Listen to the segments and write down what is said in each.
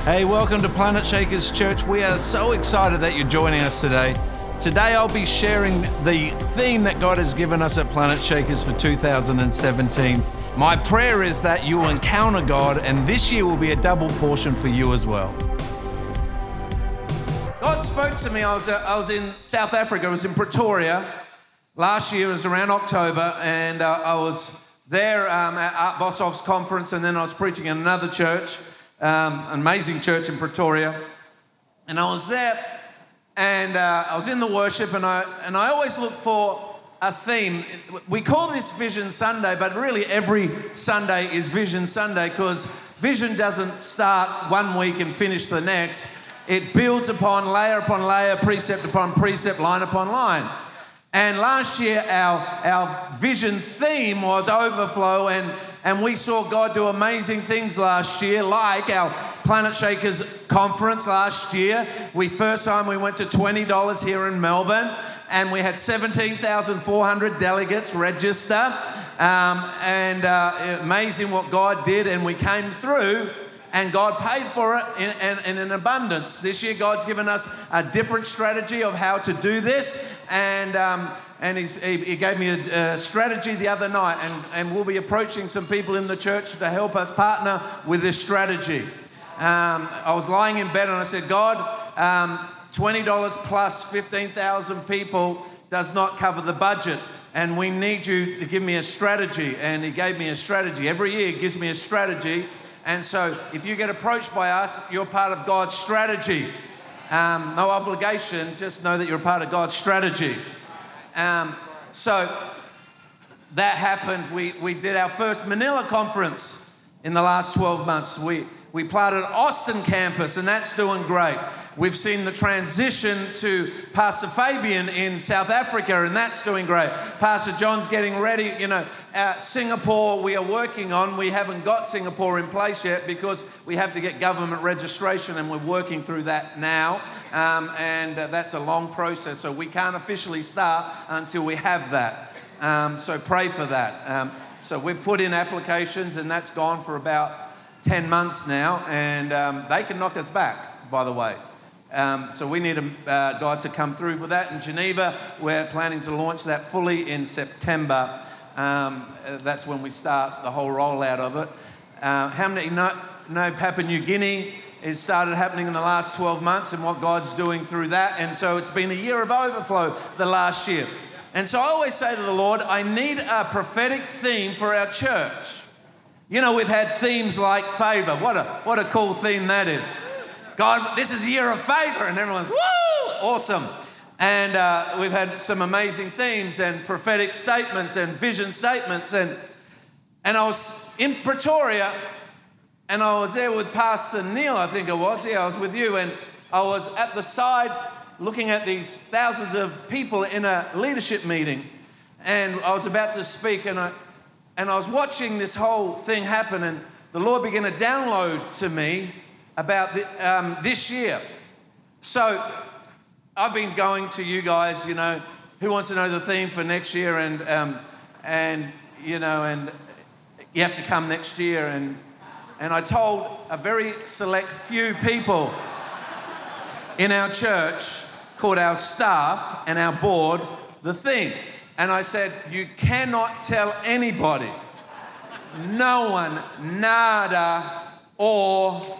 Hey, welcome to Planet Shakers Church. We are so excited that you're joining us today. Today I'll be sharing the theme that God has given us at Planet Shakers for 2017. My prayer is that you will encounter God, and this year will be a double portion for you as well. God spoke to me. I was in South Africa. I was in Pretoria. Last year, it was around October, and I was there at Art Boshoff's conference, and then I was preaching in another church, an amazing church in Pretoria. And I was there, and I was in the worship, and I always look for a theme. We call this Vision Sunday, but really every Sunday is Vision Sunday, because vision doesn't start one week and finish the next. It builds upon layer, precept upon precept, line upon line. And last year, our vision theme was overflow, and we saw God do amazing things last year, like our Planet Shakers conference last year. First time we went to $20 here in Melbourne, and we had 17,400 delegates register. Amazing what God did, and we came through, and God paid for it in abundance. This year, God's given us a different strategy of how to do this, and He gave me a strategy the other night, and we'll be approaching some people in the church to help us partner with this strategy. I was lying in bed and I said, God, $20 plus 15,000 people does not cover the budget, and we need you to give me a strategy. And He gave me a strategy. Every year He gives me a strategy. And so if you get approached by us, you're part of God's strategy. No obligation, just know that you're a part of God's strategy. So that happened. We did our first Manila conference in the last 12 months. We planted Austin campus, and that's doing great. We've seen the transition to Pastor Fabian in South Africa, and that's doing great. Pastor John's getting ready. Singapore we are working on. We haven't got Singapore in place yet because we have to get government registration, and we're working through that now. And that's a long process, so we can't officially start until we have that. So pray for that. So we've put in applications, and that's gone for about 10 months now, and they can knock us back, by the way. So we need God to come through with that. In Geneva, we're planning to launch that fully in September. That's when we start the whole rollout of it. How many know Papua New Guinea has started happening in the last 12 months and what God's doing through that? And so it's been a year of overflow the last year. And so I always say to the Lord, I need a prophetic theme for our church. You know, we've had themes like favor. What a cool theme that is. God, this is a year of favor, and everyone's, woo, awesome. And we've had some amazing themes and prophetic statements and vision statements. And I was in Pretoria, and I was there with Pastor Neil, I think it was. Yeah, I was with you, and I was at the side looking at these thousands of people in a leadership meeting, and I was about to speak, and I was watching this whole thing happen, and the Lord began to download to me about this year. So I've been going to you guys, who wants to know the theme for next year, and you have to come next year, and I told a very select few people in our church, called our staff and our board, the theme. And I said, you cannot tell anybody, no one, nada, or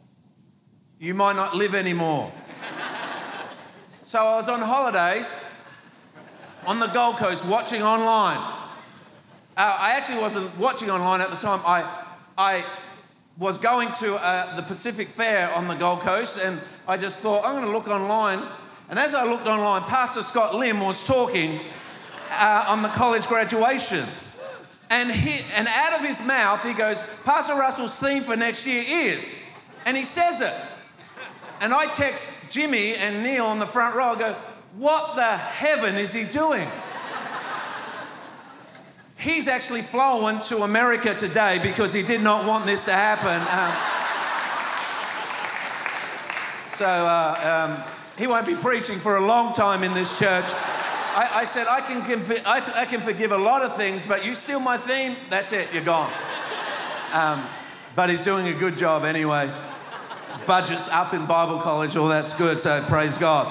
you might not live anymore. So I was on holidays on the Gold Coast watching online. I actually wasn't watching online at the time. I was going to the Pacific Fair on the Gold Coast, and I just thought, I'm going to look online. And as I looked online, Pastor Scott Lim was talking on the college graduation. And out of his mouth, he goes, Pastor Russell's theme for next year is, and he says it. And I text Jimmy and Neil on the front row. I go, what the heaven is he doing? He's actually flown to America today because he did not want this to happen. He won't be preaching for a long time in this church. I said, I can forgive a lot of things, but you steal my theme, that's it, you're gone. But he's doing a good job anyway. budget's up in Bible college, all that's good, so praise God.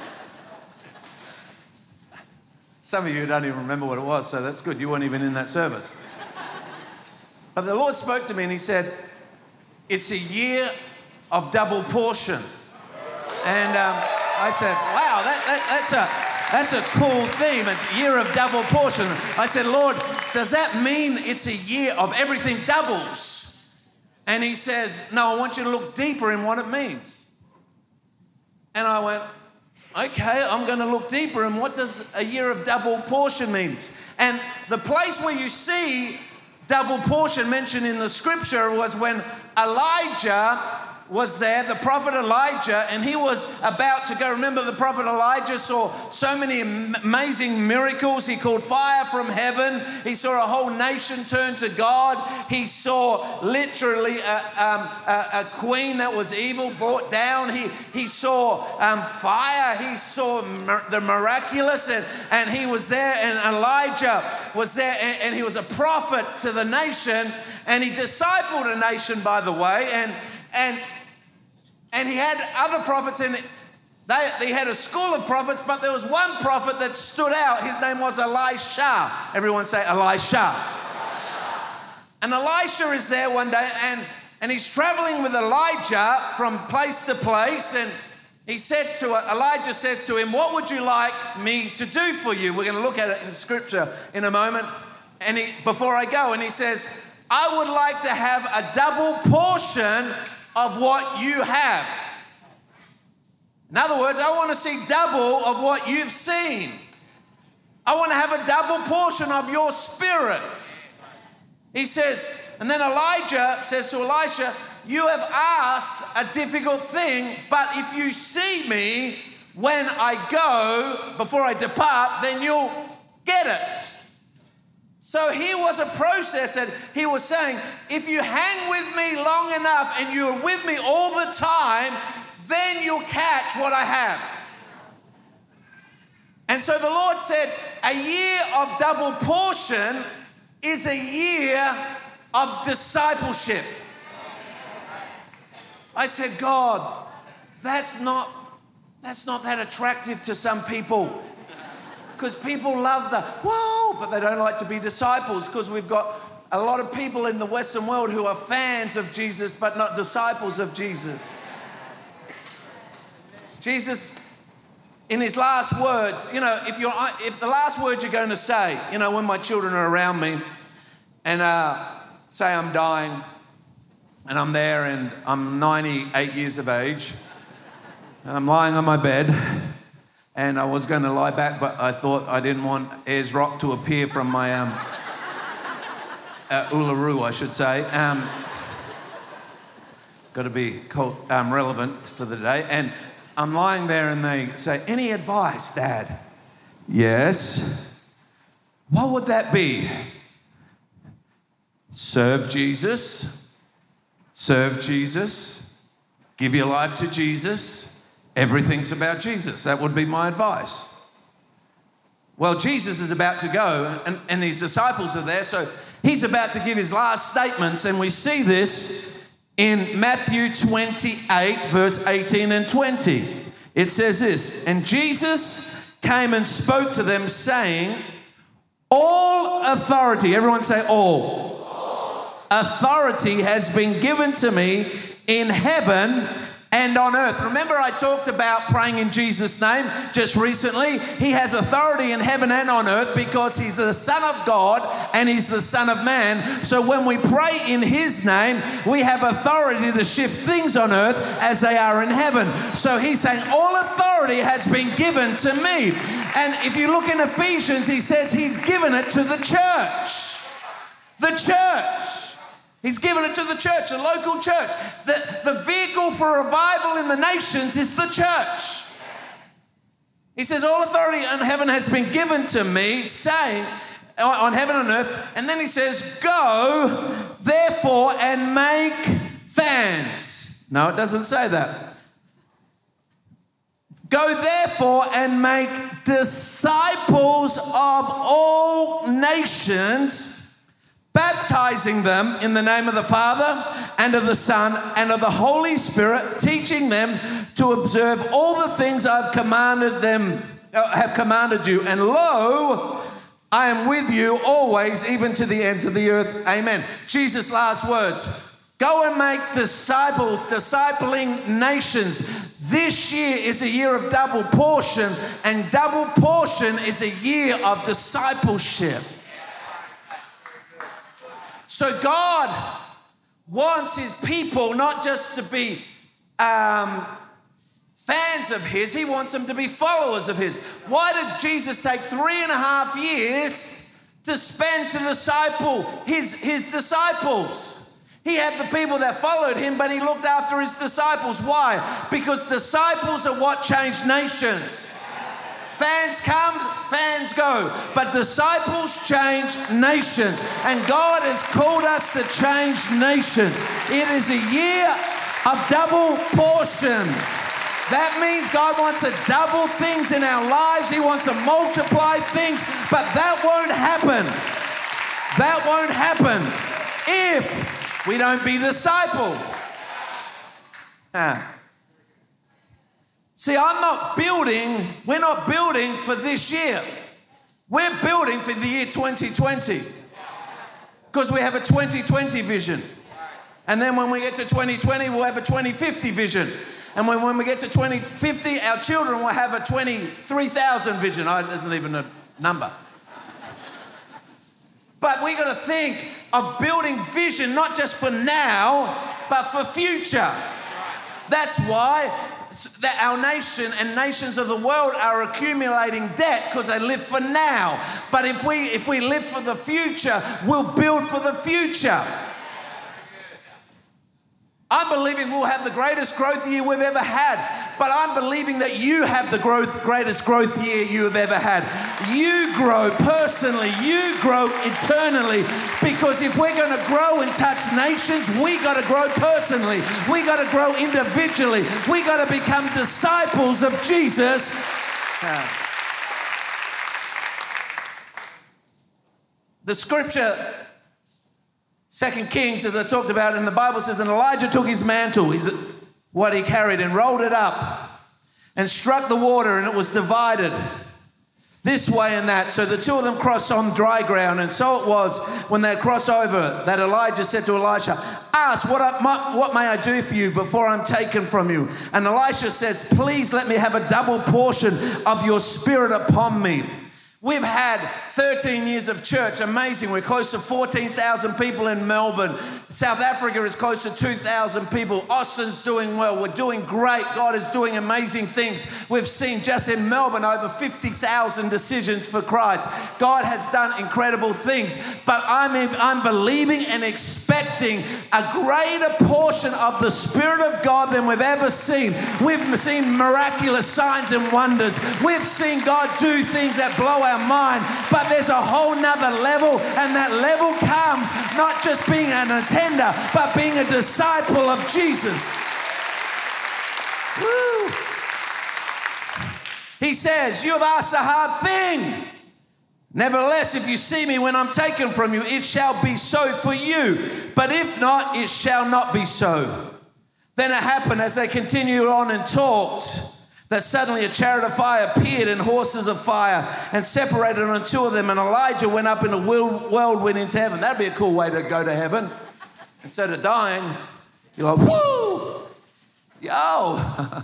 Some of you don't even remember what it was, so that's good. You weren't even in that service. But the Lord spoke to me and he said, it's a year of double portion. And I said, wow, that's a cool theme, a year of double portion. I said, Lord, does that mean it's a year of everything doubles? And he says, no, I want you to look deeper in what it means. And I went, okay, I'm going to look deeper in what does a year of double portion mean. And the place where you see double portion mentioned in the scripture was when Elijah was there, the prophet Elijah, and he was about to go. Remember, the prophet Elijah saw so many amazing miracles. He called fire from heaven. He saw a whole nation turn to God. He saw literally a queen that was evil brought down. He saw fire. He saw the miraculous, and he was there, and Elijah was there, and he was a prophet to the nation, and he discipled a nation, by the way, and he had other prophets, and they had a school of prophets, but there was one prophet that stood out. His name was Elisha. Everyone say Elisha. And Elisha is there one day, and he's traveling with Elijah from place to place, and Elijah says to him, what would you like me to do for you? We're going to look at it in scripture in a moment. And before I go, and he says, I would like to have a double portion of what you have. In other words, I want to see double of what you've seen. I want to have a double portion of your spirit. He says, and then Elijah says to Elisha, you have asked a difficult thing, but if you see me when I go, before I depart, then you'll get it. So here was a process that he was saying, if you hang with me long enough and you're with me all the time, then you'll catch what I have. And so the Lord said, a year of double portion is a year of discipleship. I said, God, that's not that attractive to some people. Because people love the, whoa, but they don't like to be disciples, because we've got a lot of people in the Western world who are fans of Jesus but not disciples of Jesus. Jesus, in his last words, if the last words you're going to say, when my children are around me and say I'm dying and I'm there and I'm 98 years of age and I'm lying on my bed, and I was going to lie back, but I thought I didn't want Ayers Rock to appear from my Uluru, I should say. Got to be relevant for the day. And I'm lying there and they say, any advice, Dad? Yes. What would that be? Serve Jesus. Serve Jesus. Give your life to Jesus. Everything's about Jesus. That would be my advice. Well, Jesus is about to go and his disciples are there. So he's about to give his last statements. And we see this in Matthew 28, verse 18 and 20. It says this, and Jesus came and spoke to them saying, all authority, everyone say all. Authority has been given to me in heaven and on earth. Remember, I talked about praying in Jesus' name just recently. He has authority in heaven and on earth because he's the Son of God and he's the Son of Man. So when we pray in his name, we have authority to shift things on earth as they are in heaven. So he's saying, all authority has been given to me. And if you look in Ephesians, he says he's given it to the church. The church. He's given it to the church, the local church. The vehicle for revival in the nations is the church. He says, all authority in heaven has been given to me, saying, on heaven and earth. And then he says, go, therefore, and make fans. No, it doesn't say that. Go, therefore, and make disciples of all nations, baptizing them in the name of the Father and of the Son and of the Holy Spirit, teaching them to observe all the things I've commanded you. And lo, I am with you always, even to the ends of the earth. Amen. Jesus' last words. Go and make disciples, discipling nations. This year is a year of double portion, and double portion is a year of discipleship. So God wants his people not just to be fans of his, he wants them to be followers of his. Why did Jesus take 3.5 years to spend to disciple his disciples? He had the people that followed him, but he looked after his disciples. Why? Because disciples are what change nations. Fans come, fans go. But disciples change nations. And God has called us to change nations. It is a year of double portion. That means God wants to double things in our lives. He wants to multiply things. But that won't happen. That won't happen if we don't be discipled. See, we're not building for this year. We're building for the year 2020. Because we have a 2020 vision. And then when we get to 2020, we'll have a 2050 vision. And when we get to 2050, our children will have a 23,000 vision. That isn't even a number. But we got to think of building vision not just for now, but for future. That's why that our nation and nations of the world are accumulating debt because they live for now. But if we live for the future, we'll build for the future. I'm believing we'll have the greatest growth year we've ever had. But I'm believing that you have the greatest growth year you have ever had. You grow personally. You grow eternally. Because if we're going to grow and touch nations, we got to grow personally. We got to grow individually. We got to become disciples of Jesus. The scripture 2 Kings, as I talked about in the Bible, says, and Elijah took his mantle, what he carried, and rolled it up and struck the water, and it was divided this way and that. So the two of them crossed on dry ground. And so it was when they crossed over that Elijah said to Elisha, ask, what may I do for you before I'm taken from you? And Elisha says, please let me have a double portion of your spirit upon me. We've had 13 years of church. Amazing. We're close to 14,000 people in Melbourne. South Africa is close to 2,000 people. Austin's doing well. We're doing great. God is doing amazing things. We've seen just in Melbourne over 50,000 decisions for Christ. God has done incredible things. But I'm believing and expecting a greater portion of the Spirit of God than we've ever seen. We've seen miraculous signs and wonders. We've seen God do things that blow our mind, but there's a whole nother level, and that level comes not just being an attender, but being a disciple of Jesus. Woo. He says, you have asked a hard thing. Nevertheless, if you see me when I'm taken from you, it shall be so for you. But if not, it shall not be so. Then it happened as they continued on and talked, that suddenly a chariot of fire appeared and horses of fire and separated on two of them. And Elijah went up in a whirlwind into heaven. That'd be a cool way to go to heaven. Instead of dying, you're like, woo! Yo!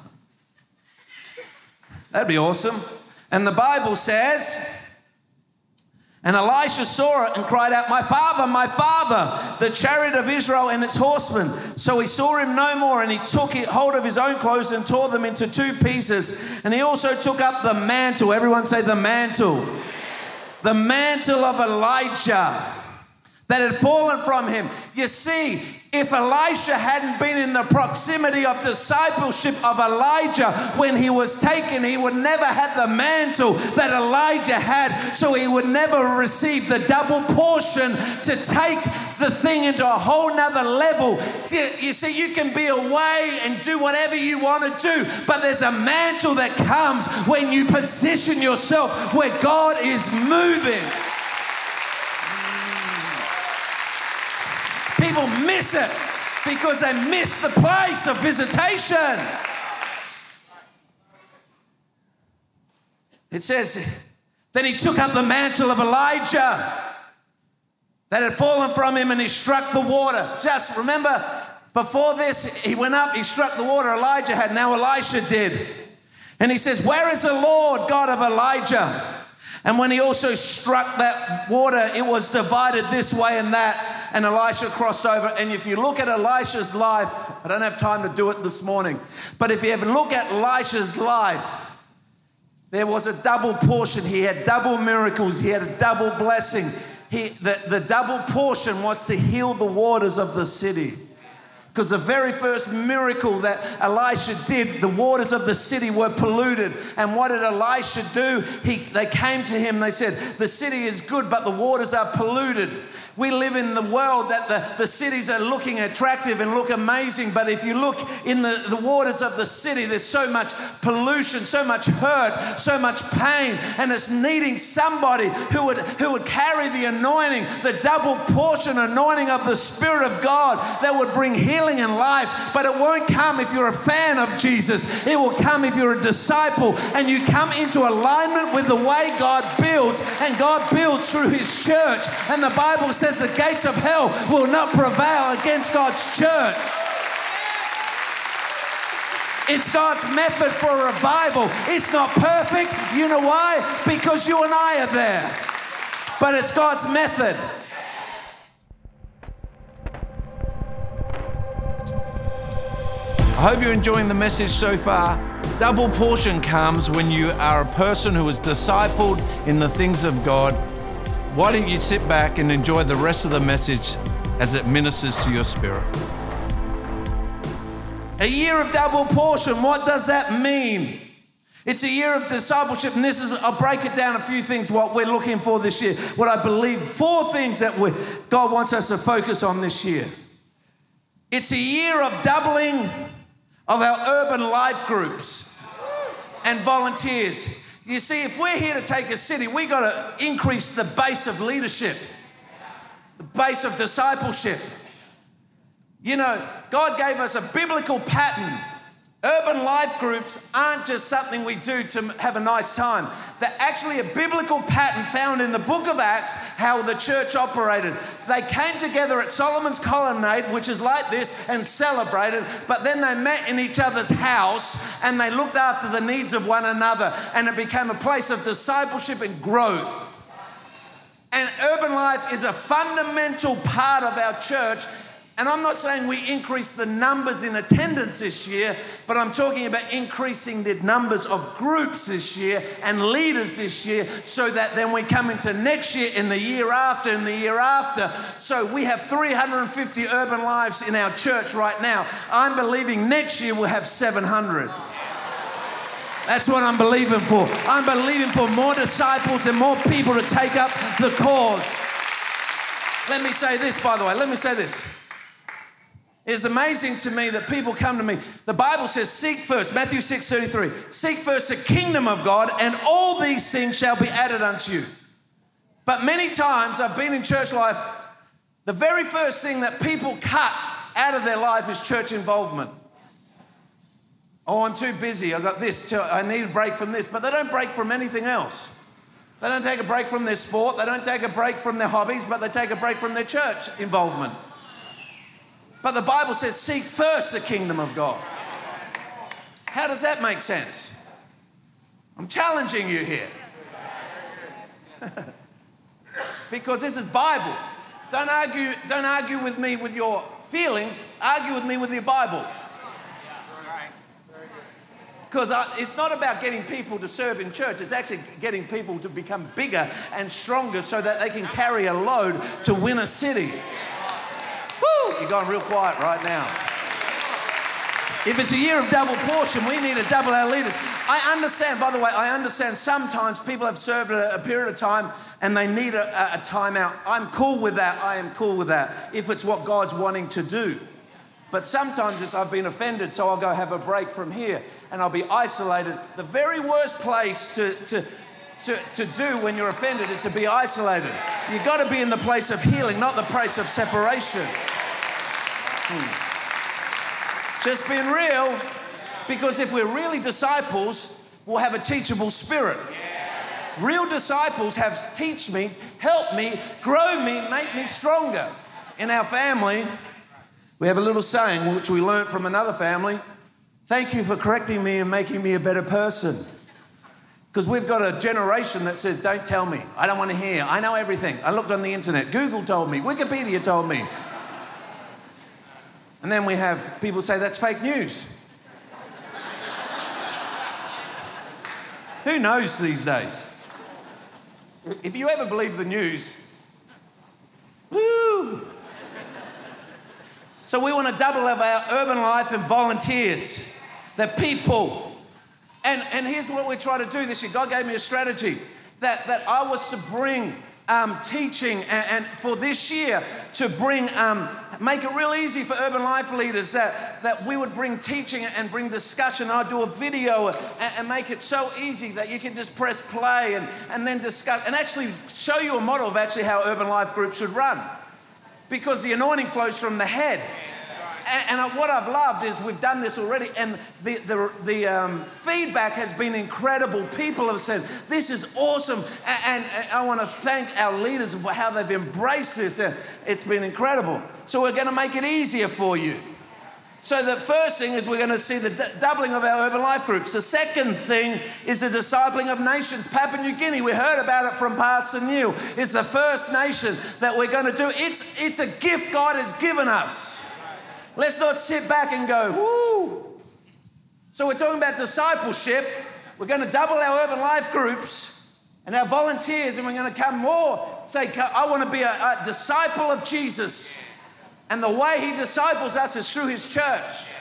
That'd be awesome. And the Bible says, and Elisha saw it and cried out, my father, the chariot of Israel and its horsemen. So he saw him no more, and he took hold of his own clothes and tore them into two pieces. And he also took up the mantle. Everyone say the mantle. The mantle of Elijah that had fallen from him. You see, if Elisha hadn't been in the proximity of discipleship of Elijah when he was taken, he would never have the mantle that Elijah had. So he would never receive the double portion to take the thing into a whole nother level. You see, you can be away and do whatever you want to do, but there's a mantle that comes when you position yourself where God is moving. people miss it because they miss the place of visitation. It says, then he took up the mantle of Elijah that had fallen from him and he struck the water. Just remember, before this, he went up, he struck the water Elijah had, now Elisha did. And he says, where is the Lord God of Elijah? And when he also struck that water, it was divided this way and that, and Elisha crossed over. And if you look at Elisha's life, I don't have time to do it this morning, but if you ever look at Elisha's life, there was a double portion. He had double miracles. He had a double blessing. The double portion was to heal the waters of the city. Because the very first miracle that Elisha did, the waters of the city were polluted. And what did Elisha do? They came to him, they said, the city is good, but the waters are polluted. We live in the world that the cities are looking attractive and look amazing, but if you look in the waters of the city, there's so much pollution, so much hurt, so much pain, and it's needing somebody who would carry the anointing, the double portion anointing of the Spirit of God that would bring healing and life. But it won't come if you're a fan of Jesus. It will come if you're a disciple and you come into alignment with the way God builds, and God builds through His church. And the Bible says the gates of hell will not prevail against God's church. It's God's method for revival. It's not perfect. You know why? Because you and I are there. But it's God's method. I hope you're enjoying the message so far. Double portion comes when you are a person who is discipled in the things of God. Why don't you sit back and enjoy the rest of the message as it ministers to your spirit? A year of double portion, what does that mean? It's a year of discipleship, and I'll break it down a few things, what we're looking for this year. What I believe, 4 things that God wants us to focus on this year. It's a year of doubling of our urban life groups and volunteers. You see, if we're here to take a city, we got to increase the base of leadership, the base of discipleship. You know, God gave us a biblical pattern. Urban life groups aren't just something we do to have a nice time. They're actually a biblical pattern found in the book of Acts, how the church operated. They came together at Solomon's Colonnade, which is like this, and celebrated, but then they met in each other's house and they looked after the needs of one another, and it became a place of discipleship and growth. And urban life is a fundamental part of our church. And I'm not saying we increase the numbers in attendance this year, but I'm talking about increasing the numbers of groups this year and leaders this year, so that then we come into next year and the year after and the year after. So we have 350 urban lives in our church right now. I'm believing next year we'll have 700. That's what I'm believing for. I'm believing for more disciples and more people to take up the cause. Let me say this, by the way. Let me say this. It's amazing to me that people come to me. The Bible says, seek first, Matthew 6:33, seek first the kingdom of God, and all these things shall be added unto you. But many times I've been in church life, the very first thing that people cut out of their life is church involvement. Oh, I'm too busy. I got this. I need a break from this. But they don't break from anything else. They don't take a break from their sport. They don't take a break from their hobbies, but they take a break from their church involvement. But the Bible says, seek first the kingdom of God. How does that make sense? I'm challenging you here. Because this is Bible. Don't argue with me with your feelings. Argue with me with your Bible. Because it's not about getting people to serve in church. It's actually getting people to become bigger and stronger so that they can carry a load to win a city. Woo! You're going real quiet right now. If it's a year of double portion, we need to double our leaders. I understand, by the way, sometimes people have served a period of time and they need a time out. I'm cool with that. I am cool with that if it's what God's wanting to do. But sometimes I've been offended, so I'll go have a break from here and I'll be isolated. The very worst place to do when you're offended is to be isolated. You've got to be in the place of healing, not the place of separation. Just being real, because if we're really disciples, we'll have a teachable spirit. Real disciples have teach me, help me, grow me, make me stronger. In our family, we have a little saying which we learned from another family. Thank you for correcting me and making me a better person. Because we've got a generation that says, don't tell me. I don't want to hear. I know everything. I looked on the internet. Google told me. Wikipedia told me. And then we have people say that's fake news. Who knows these days? If you ever believe the news, woo! So we want to double up our urban life and volunteers, the people. And here's what we try to do this year. God gave me a strategy that I was to bring teaching and for this year to bring, make it real easy for urban life leaders that we would bring teaching and bring discussion. I'd do a video and make it so easy that you can just press play and then discuss and actually show you a model of actually how urban life groups should run. Because the anointing flows from the head. And what I've loved is we've done this already, and the feedback has been incredible. People have said, this is awesome, and I want to thank our leaders for how they've embraced this. It's been incredible. So we're going to make it easier for you. So the first thing is we're going to see the doubling of our urban life groups. The second thing is the discipling of nations. Papua New Guinea, we heard about it from Pastor Neil. It's the first nation that we're going to do. It's a gift God has given us. Let's not sit back and go, woo. So we're talking about discipleship. We're going to double our urban life groups and our volunteers, and we're going to come more, say, I want to be a disciple of Jesus. And the way he disciples us is through his church.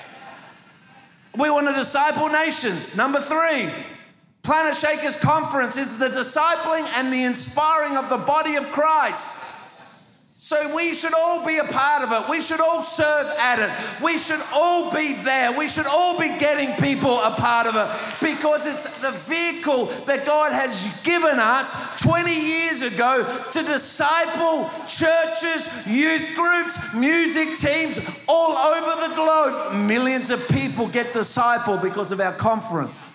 We want to disciple nations. Number 3, Planet Shakers Conference is the discipling and the inspiring of the body of Christ. So we should all be a part of it. We should all serve at it. We should all be there. We should all be getting people a part of it because it's the vehicle that God has given us 20 years ago to disciple churches, youth groups, music teams all over the globe. Millions of people get discipled because of our conference.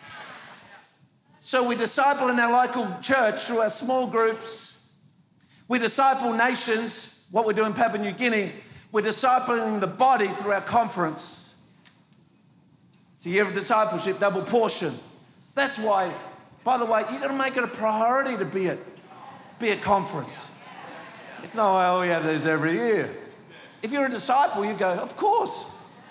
So we disciple in our local church through our small groups. We disciple nations. What we do in Papua New Guinea, we're discipling the body through our conference. It's a year of discipleship, double portion. That's why, by the way, you've got to make it a priority to be at conference. It's not, oh, we have those every year. If you're a disciple, you go, of course.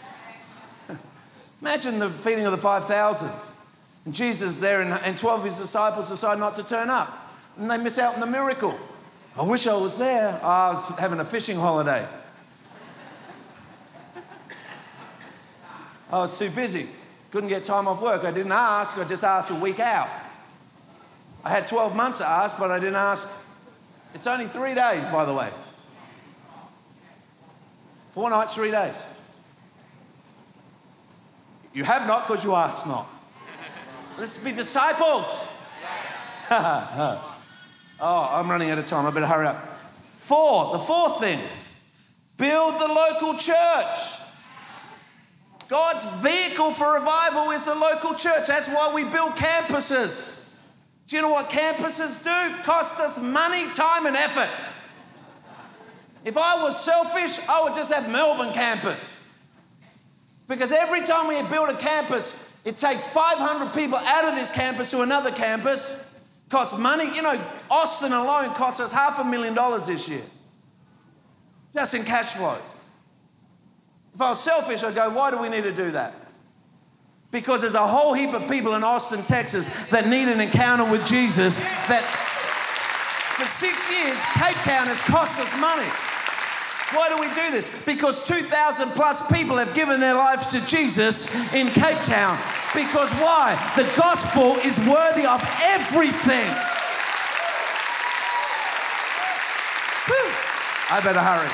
Imagine the feeding of the 5,000. And Jesus there and 12 of his disciples decide not to turn up. And they miss out on the miracle. I wish I was there. I was having a fishing holiday. I was too busy. Couldn't get time off work. I didn't ask. I just asked a week out. I had 12 months to ask, but I didn't ask. It's only 3 days, by the way. 4 nights, 3 days. You have not because you asked not. Let's be disciples. Oh, I'm running out of time. I better hurry up. The fourth thing, build the local church. God's vehicle for revival is the local church. That's why we build campuses. Do you know what campuses do? Cost us money, time, and effort. If I was selfish, I would just have Melbourne campus. Because every time we build a campus, it takes 500 people out of this campus to another campus. Costs money. You know, Austin alone cost us $500,000 this year. Just in cash flow. If I was selfish, I'd go, why do we need to do that? Because there's a whole heap of people in Austin, Texas that need an encounter with Jesus that for 6 years, Cape Town has cost us money. Why do we do this? Because 2,000 plus people have given their lives to Jesus in Cape Town. Because why? The gospel is worthy of everything. Whew. I better hurry.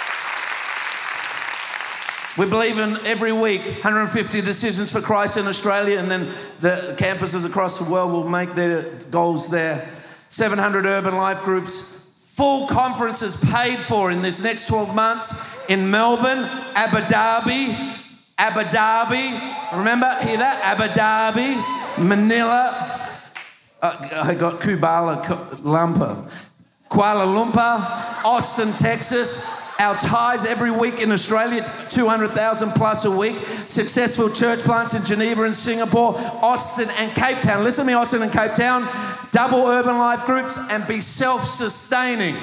We believe in every week 150 decisions for Christ in Australia, and then the campuses across the world will make their goals there. 700 urban life groups, full conferences paid for in this next 12 months in Melbourne, Abu Dhabi, remember, hear that? Abu Dhabi, Manila, I got Kuala Lumpur, Austin, Texas. Our ties every week in Australia, 200,000 plus a week. Successful church plants in Geneva and Singapore, Austin and Cape Town. Listen to me, Austin and Cape Town. Double urban life groups and be self-sustaining.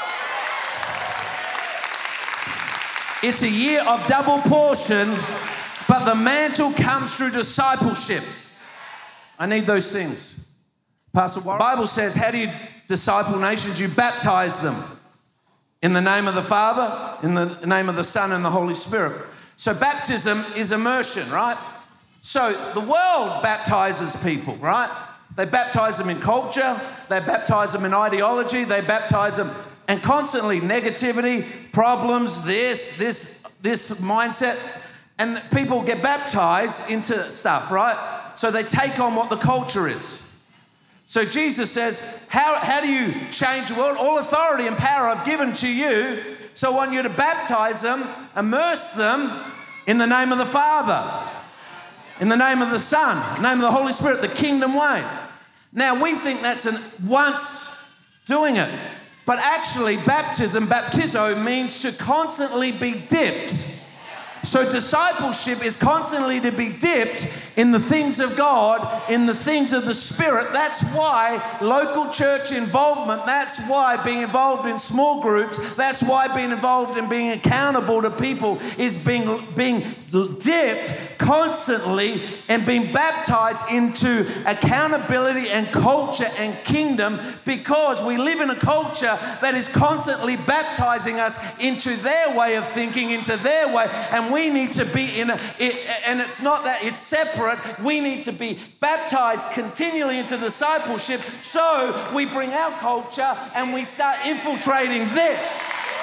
It's a year of double portion, but the mantle comes through discipleship. I need those things. Pastor Warren, the Bible says, how do you disciple nations? You baptize them. In the name of the Father, in the name of the Son, and the Holy Spirit. So baptism is immersion, right? So the world baptizes people, right? They baptize them in culture, they baptize them in ideology, they baptize them, and constantly negativity, problems, this mindset, and people get baptized into stuff, right? So they take on what the culture is. So Jesus says, how do you change the world? All authority and power I've given to you. So I want you to baptize them, immerse them in the name of the Father, in the name of the Son, in the name of the Holy Spirit, the kingdom way. Now we think that's once doing it. But actually baptizo means to constantly be dipped. So discipleship is constantly to be dipped in the things of God, in the things of the Spirit. That's why local church involvement, that's why being involved in small groups, that's why being involved in being accountable to people is being dipped constantly and being baptized into accountability and culture and kingdom, because we live in a culture that is constantly baptizing us into their way of thinking, into their way, and we need to be and it's not that it's separate. We need to be baptized continually into discipleship, so we bring our culture and we start infiltrating this.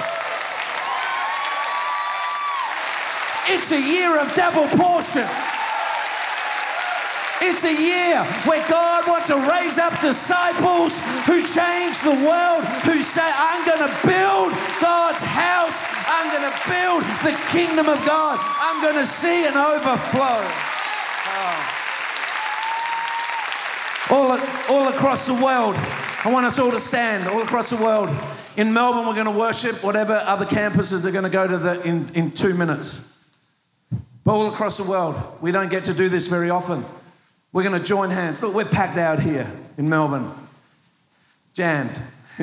It's a year of double portion. It's a year where God wants to raise up disciples who change the world, who say, I'm going to build God's house. I'm going to build the kingdom of God. I'm going to see an overflow. All across the world. I want us all to stand all across the world. In Melbourne, we're going to worship. Whatever other campuses are going to go to in 2 minutes. But all across the world, we don't get to do this very often. We're going to join hands. Look, we're packed out here in Melbourne. Jammed.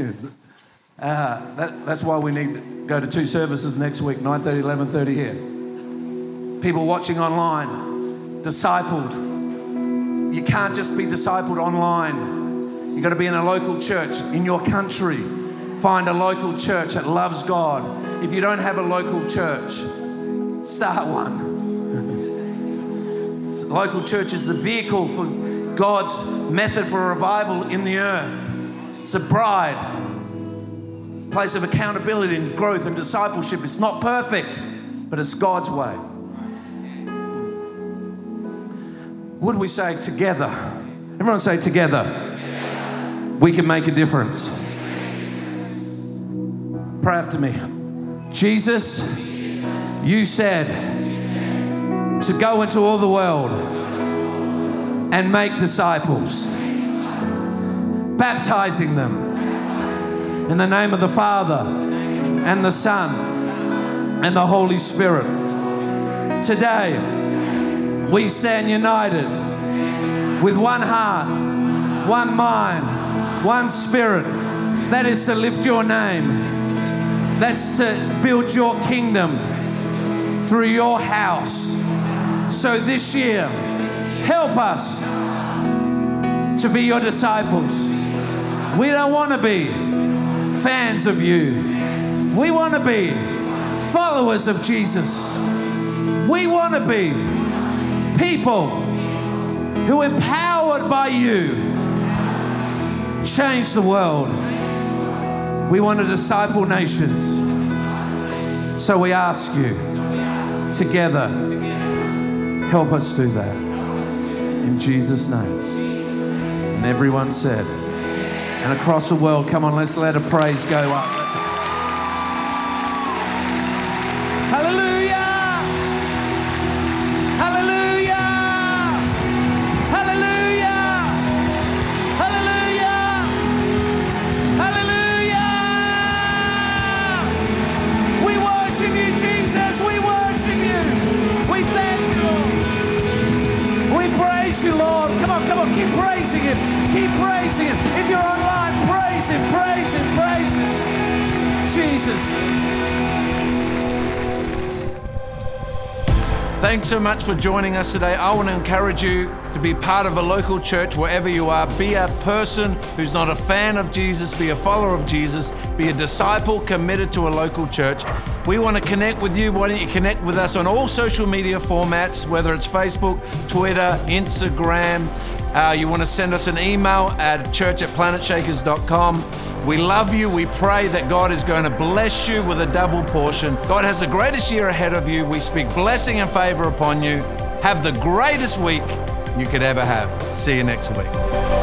That's why we need to go to 2 services next week, 9:30, 11:30 here. People watching online, discipled. You can't just be discipled online. You've got to be in a local church in your country. Find a local church that loves God. If you don't have a local church, start one. Local church is the vehicle for God's method for revival in the earth. It's a bride. It's a place of accountability and growth and discipleship. It's not perfect, but it's God's way. Would we say together? Everyone say together. We can make a difference. Pray after me. Jesus, you said to go into all the world and make disciples, baptizing them in the name of the Father and the Son and the Holy Spirit. Today, we stand united with one heart, one mind, one spirit. That is to lift your name. That's to build your kingdom through your house. So this year, help us to be your disciples. We don't want to be fans of you. We want to be followers of Jesus. We want to be people who, empowered by you, change the world. We want to disciple nations. So we ask you, together, help us do that. In Jesus' name. And everyone said, and across the world. Come on, let's let a praise go up. Hallelujah! Hallelujah! Hallelujah! Hallelujah! Hallelujah! We worship you, Jesus. We worship you. We thank you, Lord. We praise you, Lord. Come on, keep praising him. Keep praising him. If you're online, praise him, praise him, praise him. Jesus. Thanks so much for joining us today. I want to encourage you to be part of a local church wherever you are. Be a person who's not a fan of Jesus, be a follower of Jesus, be a disciple committed to a local church. We want to connect with you. Why don't you connect with us on all social media formats, whether it's Facebook, Twitter, Instagram. You want to send us an email at church@planetshakers.com. We love you. We pray that God is going to bless you with a double portion. God has the greatest year ahead of you. We speak blessing and favor upon you. Have the greatest week you could ever have. See you next week.